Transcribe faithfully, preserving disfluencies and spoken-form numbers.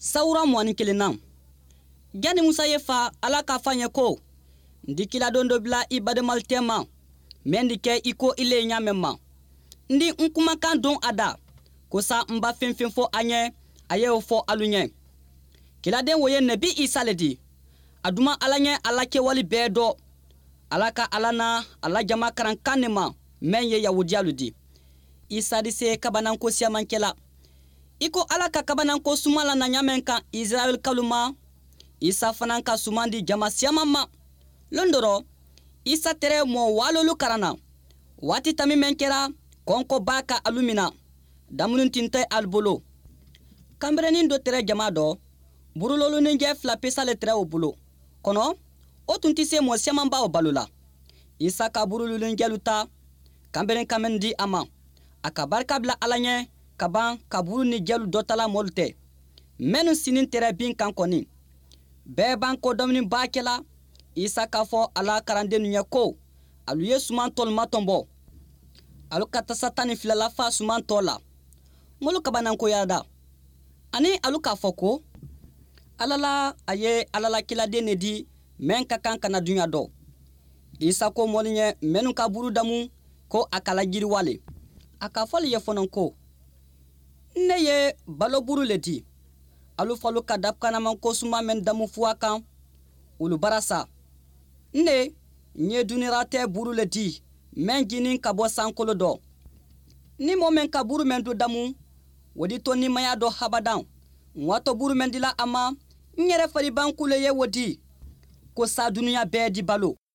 Sawura mwani kelena. Gani Musa ye fa ala ka fanye ko. Ndi kila dondo bila ibade maltema. Mendi ke iko ile nyamema. Ndi nkumakan don ada. Kosa mba finfin fo anye. Aye fo alunye. Kila den woye nebi Isa ledi. Aduma alanye alake wali bedo. Alaka alana ala jama karan kanema. Menye ya wudialudi. Isa dise kabananko siamankela. Iko alaka kabananko sumala na nyamenka Israel kaluma. Isa fananka sumandi jama siamama. Londoro. Isa tere mo walolu karana. Wati tami menkera. Konko baka alumina. Damunun tinte albolo. Kambrenin do tere jama do. Burulolu ninje flapesa le tere obulo. Kono. Otuntise mo siamamba o balula. Isa ka burulu ninje luta. Kambren kamendi ama. Akabarka bla alanye. Kaban kaburu ni jelu dotala molte. Menu sinin tere bin kankoni. Beban ko domini bakela. Isa kafo ala karande nunyako. Aluye suman tol matombo. Alu kata satani filalafa suman tola. Molu kabananko yada. Ani alu kafoko. Alala aye alala kila dene di. Men kakan kana dunya do. Isa ko molinye menu kaburu damu. Ko akala jiri wale. Akafoli ye fononko. Neye balo buru leti. Alu falu kadap kana man ko suma men damu fuakan. Ulu barasa. Ne nye dunirate buru leti. Men jinin kabo sankolo do. Ni momen ka buru men do damu. Wadi to ni maya do habadan. Mwato buru men dila ama. Nyere fari bankule ye wadi. Ko sa dunia be di balo.